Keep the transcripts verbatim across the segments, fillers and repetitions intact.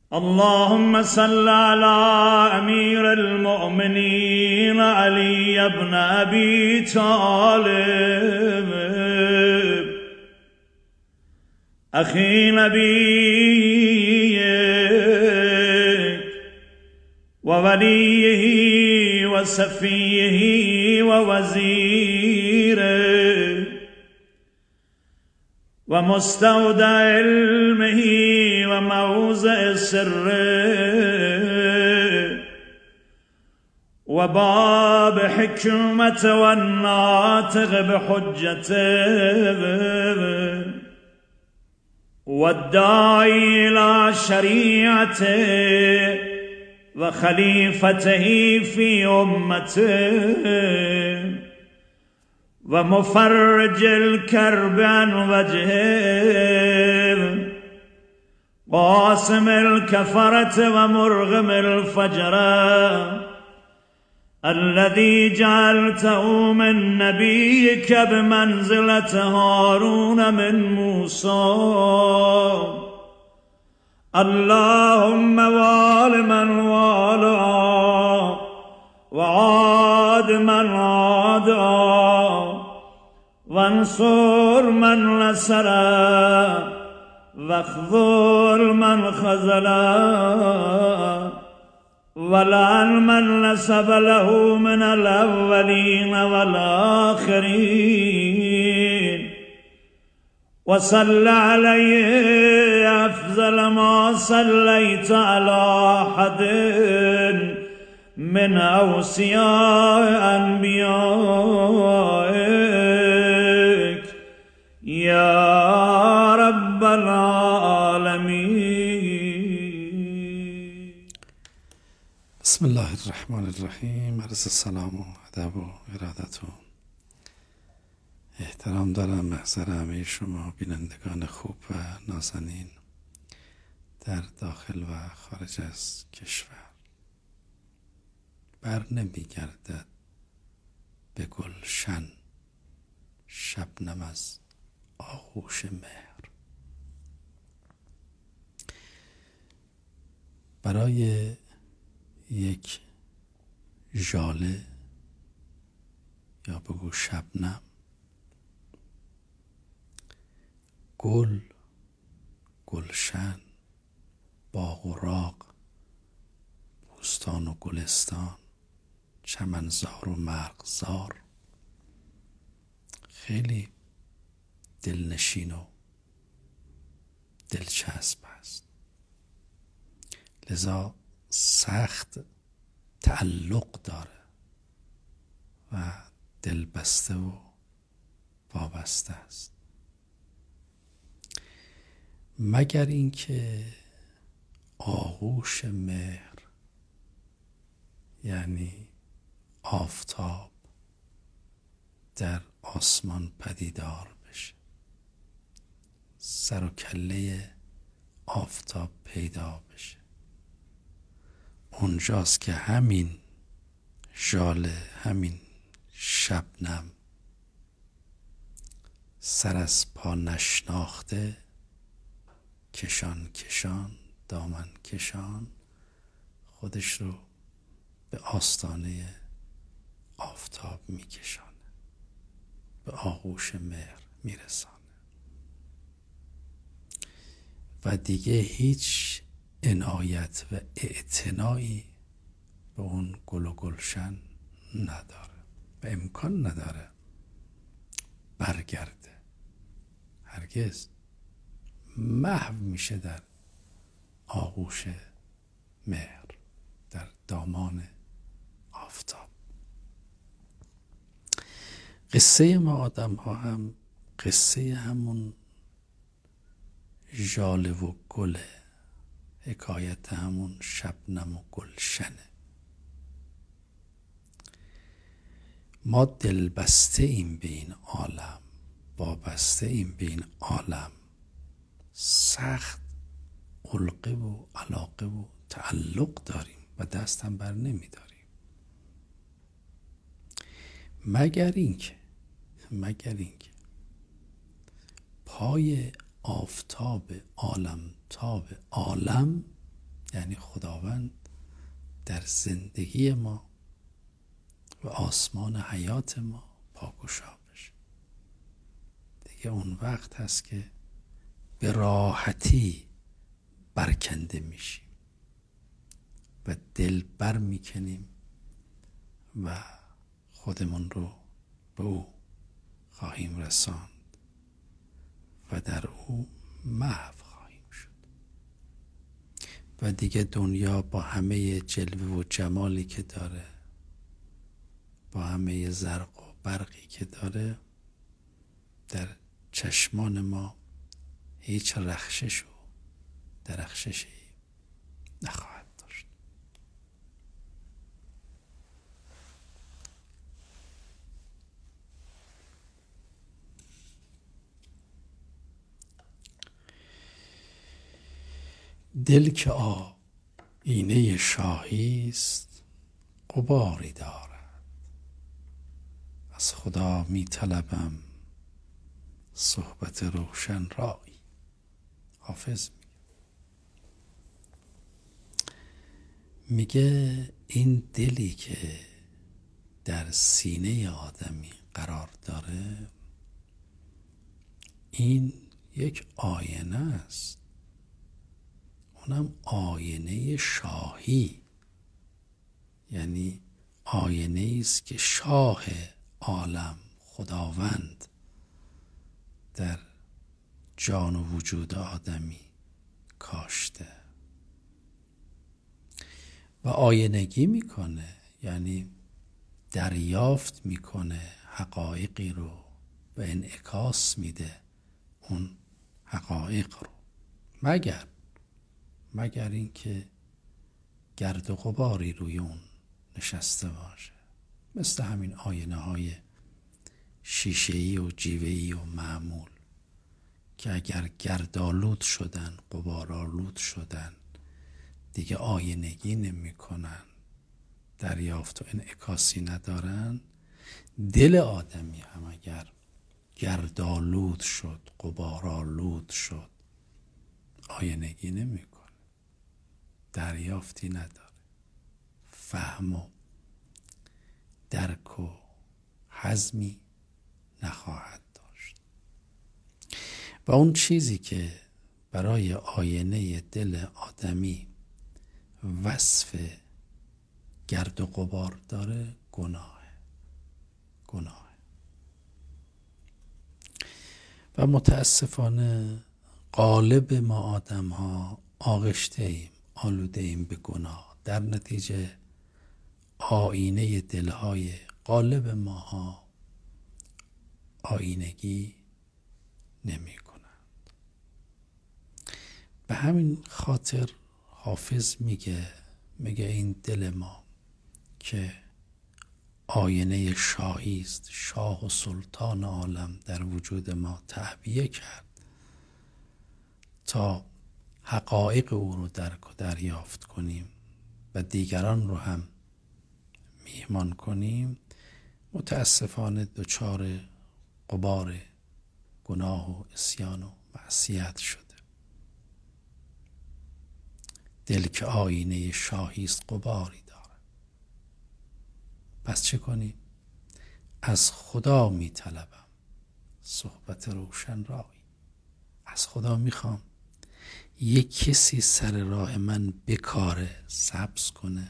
اللهم صل على امير المؤمنين علي بن ابي طالب اخي نبيك ووليه وصفيه ووزيره ومستودع علمه وموضع سره وباب حكمته والناطق بحجته والداعي إلى شريعته وخليفته في أمته ومفرج الكرب عن وجهه قاسم الكفرة ومرغم الفجرة الذي جعلته من نبيك بمنزلة هارون من موسى اللهم وال من والى وعاد من عادا وانصر من نصر واخذل من خذل ولعن من نسب له من الأولين والآخرين وصل عليه أفضل ما صليت على أحد من أوصياء أنبيائك يا رب العالمين. بسم الله الرحمن الرحیم. عرض سلام و ادب و ارادت و احترام دارم محضر همه شما بینندگان خوب و نازنین در داخل و خارج از کشور. بر نمی گردد به گلشن شبنم از آغوش مهر. برای یک ژاله یا بگو شبنم، گل، گلشن، باغ و راغ، بوستان و گلستان، چمنزار و مرغزار خیلی دلنشین و دلچسب است. لذا سخت تعلق داره و دلبسته و وابسته است، مگر اینکه آغوش مهر یعنی آفتاب در آسمان پدیدار بشه، سر و کله آفتاب پیدا بشه. اونجاست که همین ژاله، همین شبنم سر از پا نشناخته، کشان کشان، دامن کشان خودش رو به آستانه آفتاب میکشانه، به آغوش مهر میرسانه و دیگه هیچ عنایت و اعتنایی به اون گل و گلشن نداره و امکان نداره برگرده. هرگز محو میشه در آغوش مهر، در دامان آفتاب. قصه ما آدم ها هم قصه همون ژاله و گله، حکایت همون شبنم و گلشنه. ما دلبسته ایم به این عالم، وابسته ایم به این عالم، سخت علقه و علاقه و تعلق داریم و دست هم بر نمی داریم، مگر اینکه مگر اینکه پای آفتاب عالم تاب عالم یعنی خداوند در زندگی ما و آسمان حیات ما پاگشا بشه. دیگه اون وقت هست که به راحتی برکنده میشیم و دل بر میکنیم و خودمون رو به او خواهیم رساند و در او محو خواهیم شد و دیگه دنیا با همه جلوه و جمالی که داره، با همه زرق و برقی که داره، در چشمان ما هیچ رخشش و درخششی نخواهد داشت. دل که آیینه شاهی است غباری دارد، از خدا می طلبم صحبت روشن رایی. حافظ میگه این دلی که در سینه آدمی قرار داره، این یک آینه است، اونم آینه شاهی، یعنی آینه است که شاه عالم خداوند در جان و وجود آدمی کاشته و آینگی میکنه، یعنی دریافت میکنه حقایقی رو و انعکاس میده اون حقایق رو، مگر مگر اینکه گرد و غباری روی اون نشسته باشه، مثل همین آینه های شیشه‌ای و جیوه‌ای و معمول که اگر گردآلود شدن، غبارآلود شدن، دیگه آینگی نمی کنن، دریافت و انعکاسی ندارن. دل آدمی هم اگر گردآلود شد، غبارآلود شد، آینگی نمی کنه، دریافتی نداره، فهم و درک و هضمی نخواهد داشت. و اون چیزی که برای آینه دل آدمی وصف گرد و غبار داره، گناه گناه و متاسفانه غالب ما آدم ها آغشته ایم، آلوده ایم به گناه. در نتیجه آینه دلهای غالب ماها آینگی نمی کنند. به همین خاطر حافظ میگه میگه این دل ما که آینه شاهی است، شاه و سلطان عالم در وجود ما تعبیه کرد تا حقایق او رو درک و دریافت کنیم و دیگران رو هم میهمان کنیم. متاسفانه دچار غبار گناه و عصیان و معصیت شده. دل که آینه شاهی است غباری داره. پس چه کنیم؟ از خدا می طلبم صحبت روشن رایی. از خدا میخوام یک کسی سر راه من بکاره، سبز کنه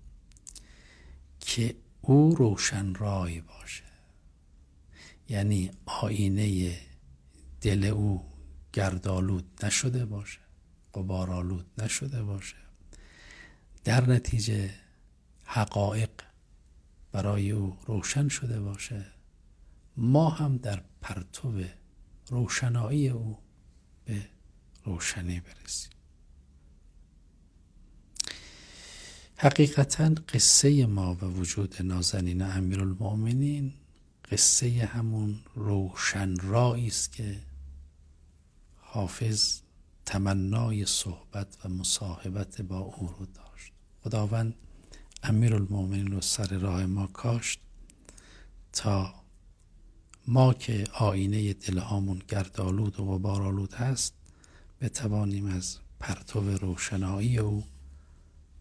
که او روشن رای باشه، یعنی آینه دل او گردآلود نشده باشه، غبارآلود نشده باشه، در نتیجه حقایق برای او روشن شده باشه، ما هم در پرتو روشنایی او به روشنی برسیم. حقیقتاً قصه ما و وجود نازنین امیرالمؤمنین قصه همون روشن رایی است که حافظ تمنای صحبت و مصاحبت با او رو داشت. خداوند امیرالمؤمنین رو سر راه ما کاشت تا ما که آینه دلهامون گردآلود و غبارآلود هست بتوانیم از پرتو روشنایی او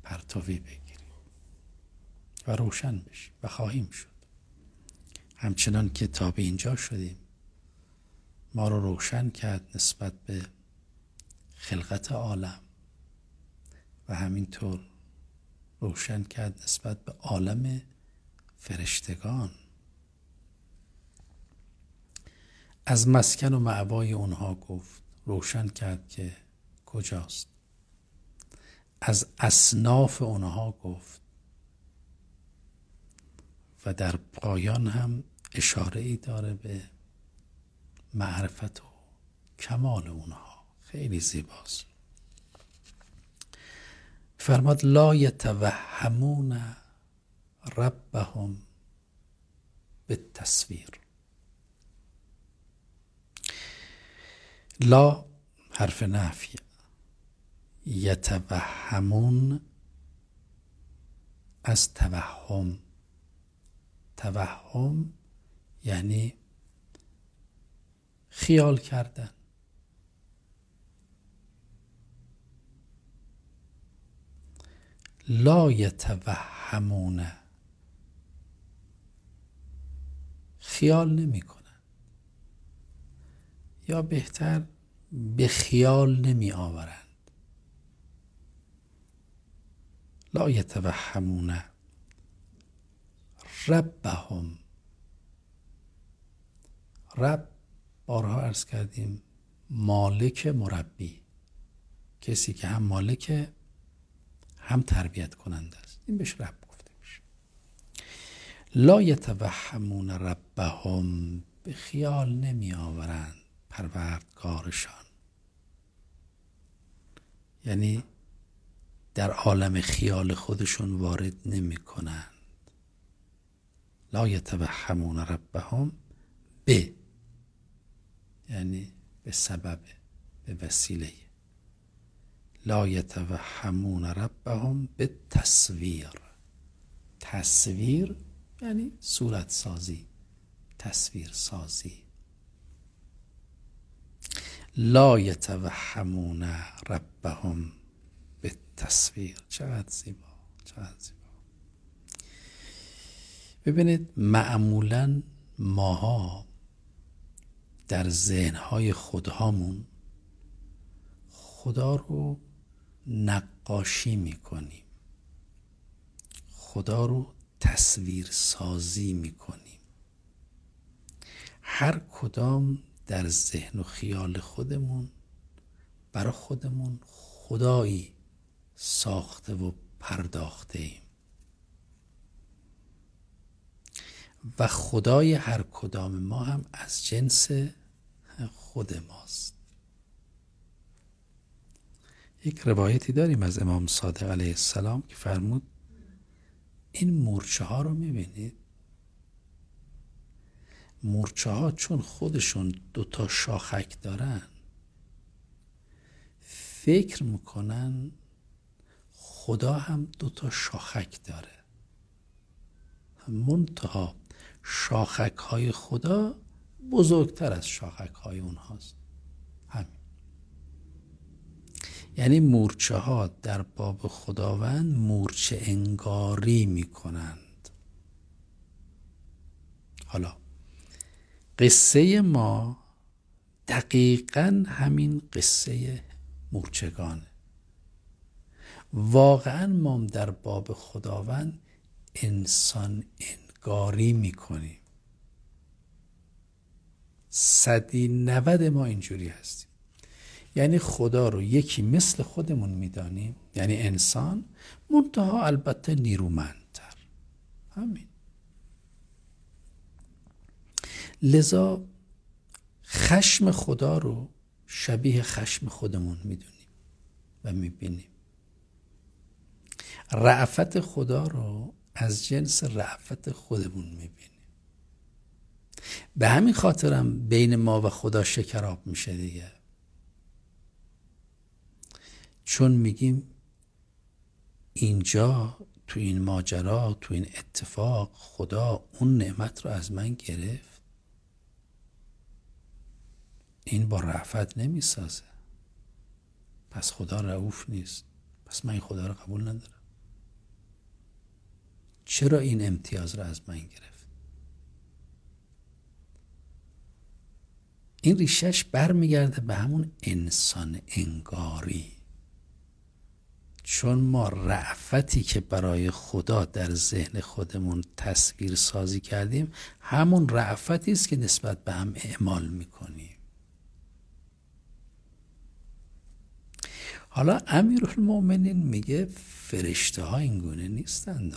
پرتوی بگیریم و روشن بشیم و خواهیم شد. همچنان که تا به اینجا شدیم ما رو روشن کرد نسبت به خلقت عالم و همینطور روشن کرد نسبت به عالم فرشتگان. از مسکن و مأوای اونها گفت، روشن کرد که کجاست. از اصناف اونها گفت و در پایان هم اشاره ای داره به معرفت و کمال اونها. خیلی زیباست. فرماد لا یتوهمون ربهم بالتصویر. لا حرف نفی، یتوهمون از توهم. توهم یعنی خیال کردن. لا یتوهمون، خیال نمی کنن، یا بهتر به خیال نمی آورند. لا یتوهمون ربهم. رب بارها عرض کردیم مالک مربی، کسی که هم مالک هم تربیت کننده است، این بهش رب گفته میشه. لا یتوهمون ربهم، به خیال نمی آورند پروردگارشان، یعنی در عالم خیال خودشون وارد نمی کنند. لا یتوهمون ربهم به، یعنی به سبب، به وسیله. لا یتوهمون ربهم به تصویر. تصویر یعنی صورت سازی، تصویر سازی. لا یتوهمون ربهم به تصویر. چقدر زیبا، چقدر زیبا. ببینید معمولاً ماها در ذهنهای خودهامون خدا رو نقاشی میکنیم، خدا رو تصویر سازی میکنیم. هر کدام در ذهن و خیال خودمون برای خودمون خدایی ساخته و پرداخته ایم و خدای هر کدام ما هم از جنس خود ماست. یک روایتی داریم از امام صادق علیه السلام که فرمود این مورچه ها رو میبینید، مورچه ها چون خودشون دوتا شاخک دارن فکر میکنن خدا هم دوتا شاخک داره، منتها شاخک های خدا بزرگتر از شاخک های اونهاست. همین. یعنی مورچه ها در باب خداوند مورچه انگاری میکنند. حالا قصه ما دقیقاً همین قصه مورچگانه. واقعاً ما در باب خداوند انسان انگاری میکنیم. صدی نود ما اینجوری هستیم. یعنی خدا رو یکی مثل خودمون میدانیم، یعنی انسان، منتها البته نیرومندتر. همین. لذا خشم خدا رو شبیه خشم خودمون میدونیم و میبینیم. رأفت خدا رو از جنس رأفت خودمون میبینیم. به همین خاطرم بین ما و خدا شکراب میشه دیگه. چون میگیم اینجا تو این ماجرا، تو این اتفاق خدا اون نعمت رو از من گرفت، این با رأفت نمیسازه، پس خدا رؤوف نیست، پس من این خدا رو قبول ندارم. چرا این امتیاز را از من گرفت؟ این ریشش برمیگرده به همون انسان انگاری. چون ما رأفتی که برای خدا در ذهن خودمون تصویر سازی کردیم، همون رأفتی است که نسبت به هم اعمال میکنیم. حالا امیرالمؤمنین میگه فرشته ها این گونه نیستند.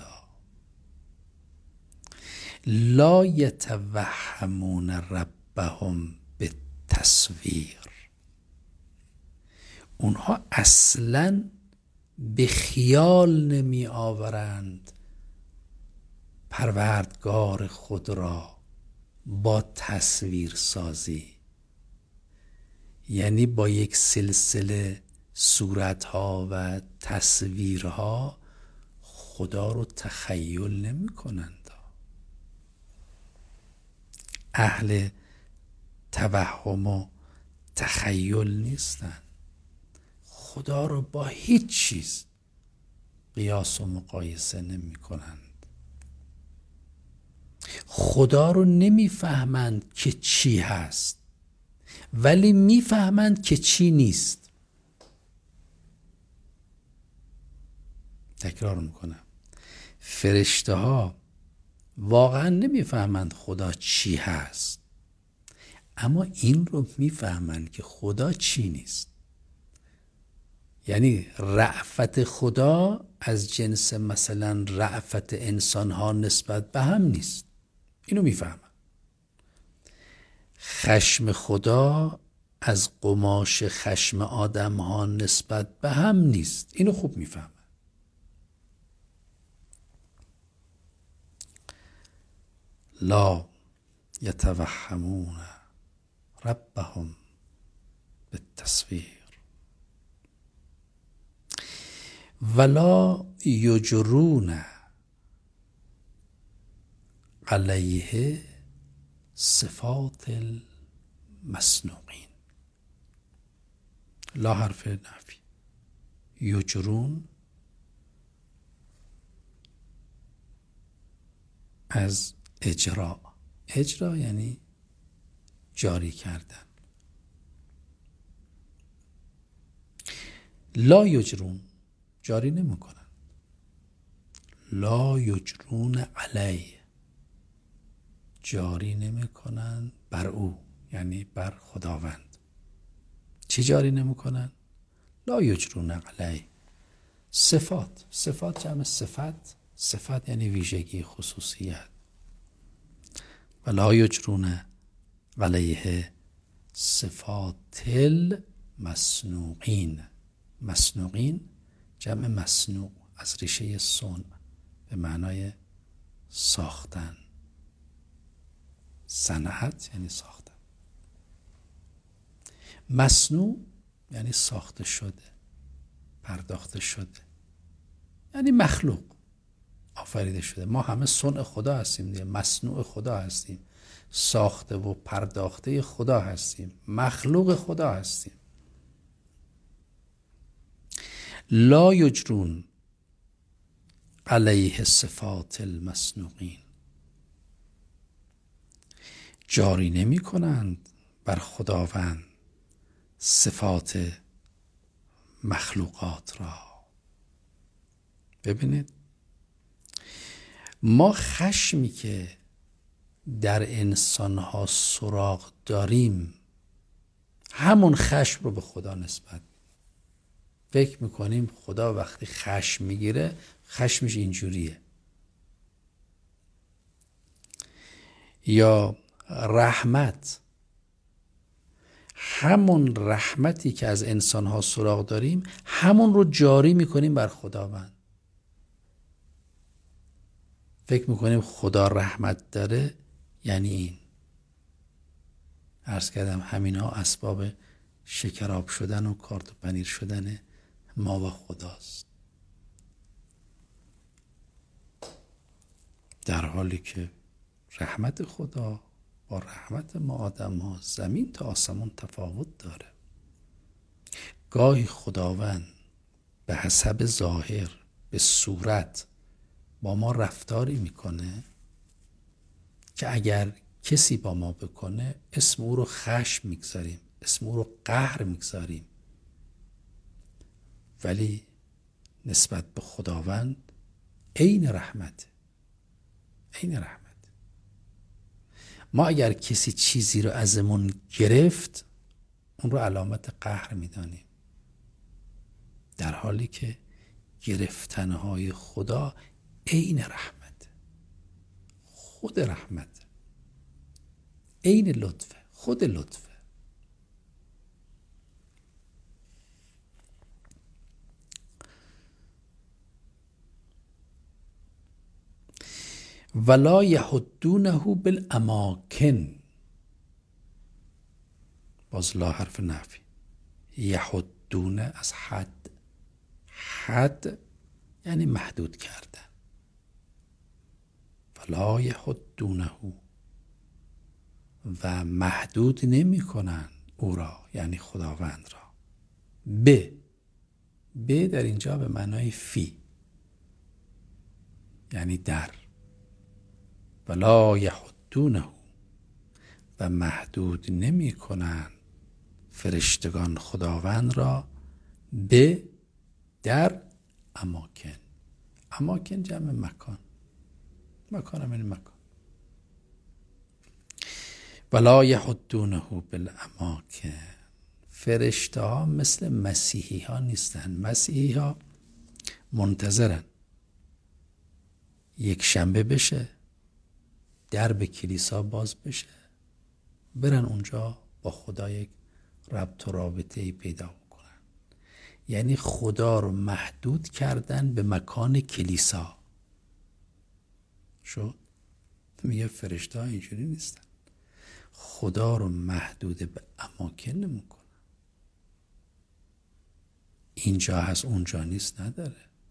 لا یتوهمون ربهم به تصویر. اونها اصلاً به خیال نمی آورند پروردگار خود را با تصویر سازی، یعنی با یک سلسله صورتها و تصویرها خدا رو تخیل نمی کنند. اهل توهم و تخیل نیستند. خدا رو با هیچ چیز قیاس و مقایسه نمی کنند. خدا رو نمی فهمند که چی هست، ولی می فهمند که چی نیست. تکرار میکنم، فرشته ها واقعا نمی فهمند خدا چی هست، اما این رو می فهمند که خدا چی نیست. یعنی رأفت خدا از جنس مثلا رأفت انسان ها نسبت به هم نیست. اینو میفهمن. خشم خدا از قماش خشم آدم ها نسبت به هم نیست. اینو خوب میفهمن. لا یتوهمون ربهم بالتصویر ولا یجرون علیه صفات المصنوعین. لا حرف نفی. یجرون از اجرا. اجرا یعنی جاری کردن. لا یجرون جاری نمی کنن. لا یجرون علیه جاری نمی کنن بر او، یعنی بر خداوند. چی جاری نمی کنن؟ لا یجرون علیه صفات. صفات جمع صفت. صفت یعنی ویژگی، خصوصیت. و لا یجرون علیه صفات المصنوعین. مصنوعین جمع مصنوع از ریشه صنع به معنای ساختن. صنعت یعنی ساختن. مصنوع یعنی ساخته شده، پرداخته شده، یعنی مخلوق، آفریده شده. ما همه صنع خدا هستیم دیگه، مصنوع خدا هستیم، ساخته و پرداخته خدا هستیم، مخلوق خدا هستیم. لا یجرون علیه صفات المصنوعین جاری نمی کنند بر خداوند صفات مخلوقات را. ببینید، ما خشمی که در انسانها سراغ داریم همون خشم رو به خدا نسبت. فکر میکنیم خدا وقتی خشم میگیره خشمش اینجوریه. یا رحمت، همون رحمتی که از انسانها سراغ داریم همون رو جاری میکنیم بر خداوند. فکر میکنیم خدا رحمت داره یعنی این. عرض کردم همینا اسباب شکراب شدن و کارت و پنیر شدن ما و خداست، در حالی که رحمت خدا با رحمت ما آدم ها زمین تا آسمون تفاوت داره. گاهی خداوند به حسب ظاهر، به صورت با ما رفتاری میکنه که اگر کسی با ما بکنه اسم او رو خشم میگذاریم، اسم او رو قهر میگذاریم، ولی نسبت به خداوند عین رحمت، عین رحمت. ما اگر کسی چیزی رو ازمون گرفت اون رو علامت قهر میدانیم، در حالی که گرفتنهای خدا عین رحمت، خود رحمت، عین لطفه، خود لطفه. ولا یحدونه بالاماکن، باز لا حرف نفی. یحدونه از حد، حد یعنی محدود کردن. ولا یحدونه، و محدود نمی کنن او را، یعنی خداوند را. ب ب در اینجا به معنای فی، یعنی در. ولا یحدونه، و محدود نمی کنن فرشتگان خداوند را به در اماکن. اماکن جمع مکان، مکان هم این مکان. ولا یحدونه بالاماکن. فرشته ها مثل مسیحی ها نیستن. مسیحی ها منتظرن یک شنبه بشه، درب کلیسا باز بشه، برن اونجا با خدا یک ربط و رابطه پیدا کنن. یعنی خدا رو محدود کردن به مکان کلیسا. شد؟ میگه فرشته ها اینجوری نیستن، خدا رو محدود به اماکن نمیکنن. اینجا هست اونجا نیست نداره.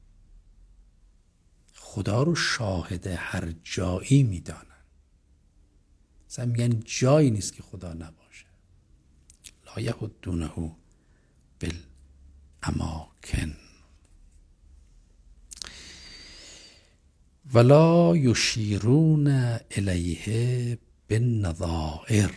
خدا رو شاهد هر جایی میدانن. مثلا میگن جایی نیست که خدا نباشه. لا یحدونه بالاماکن. ولا یشیرون الیه بالنظائر.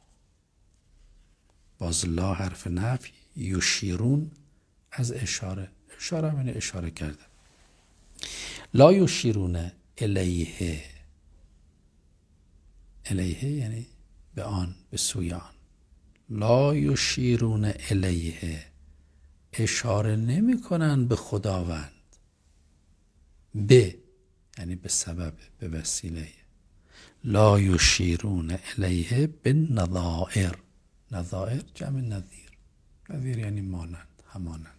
باز لا حرف نفی. یشیرون از اشاره، اشاره من اشاره کردم. لا یشیرون الیه، الیه یعنی به آن، به سوی آن. لا یشیرون الیه، اشاره نمی کنن به خداوند. به یعنی به سبب، به وسیله. لا یشیرون الیه بالنظائر. نظائر جمع نظیر. نظیر یعنی مانند، همانند.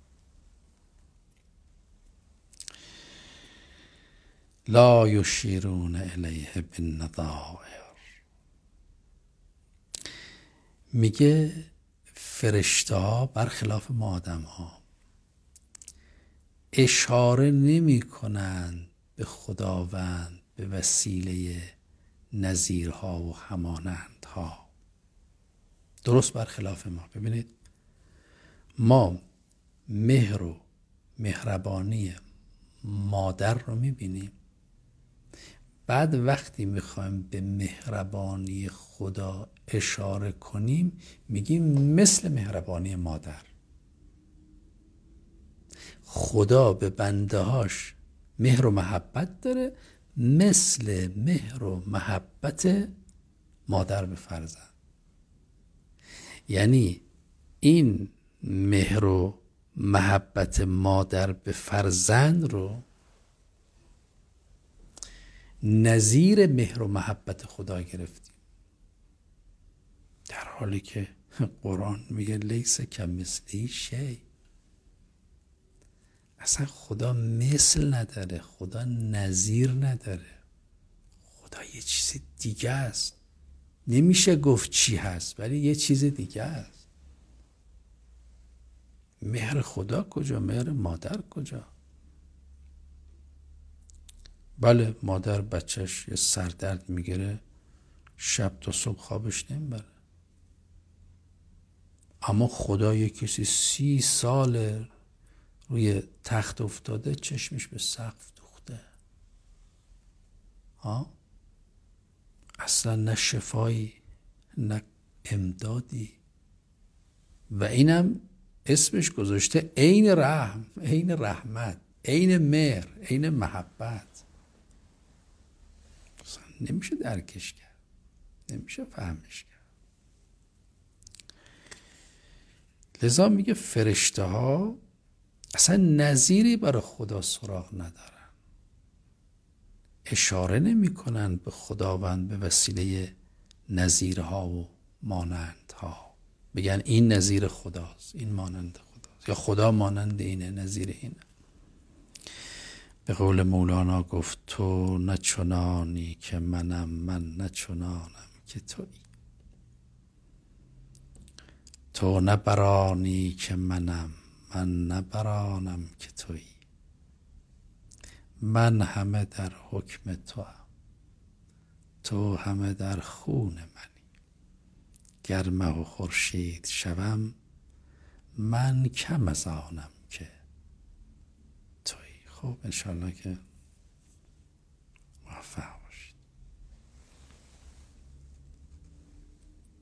لا یشیرون الیه بالنظائر. میگه فرشته ها برخلاف ما آدم ها اشاره نمی کنند به خداوند به وسیله نظیرها و همانندها. درست برخلاف ما. ببینید ما مهر و مهربانی مادر رو میبینیم، بعد وقتی میخوایم به مهربانی خدا اشاره کنیم میگیم مثل مهربانی مادر. خدا به بنده هاش مهر و محبت داره مثل مهر و محبت مادر به فرزند. یعنی این مهر و محبت مادر به فرزند رو نظیر مهر و محبت خدا گرفتیم، در حالی که قرآن میگه لیس کمثله شیء. اصلا خدا مثل نداره، خدا نظیر نداره، خدا یه چیز دیگه است. نمیشه گفت چی هست ولی یه چیز دیگه است. مهر خدا کجا؟ مهر مادر کجا؟ بله مادر بچهش یه سردرد میگیره شب تا صبح خوابش نمیبره، اما خدا یه کسی سی سال روی تخت افتاده چشمش به سقف دوخته، ها اصلا نه شفایی نه امدادی. و اینم اسمش گذاشته عین رحم، عین رحمت، عین مهر، عین محبت. اصلا نمیشه درکش کرد، نمیشه فهمش کرد. لذا میگه فرشته ها اصلا نظیری برای خدا سراغ ندارن، اشاره نمی کنن به خداوند به وسیله نظیرها و مانندها، بگن این نظیر خداست، این مانند خداست، یا خدا مانند اینه، نظیر اینه. به قول مولانا گفت تو نه چنانی که منم، من نه چنانم که تویی. تو نه برانی که منم، من نه برانم که تویی. من همه در حکم تو هم، تو همه در خون منی. گر مه و خورشید شوم، من کم از آنم که تویی. خب انشالله که موفق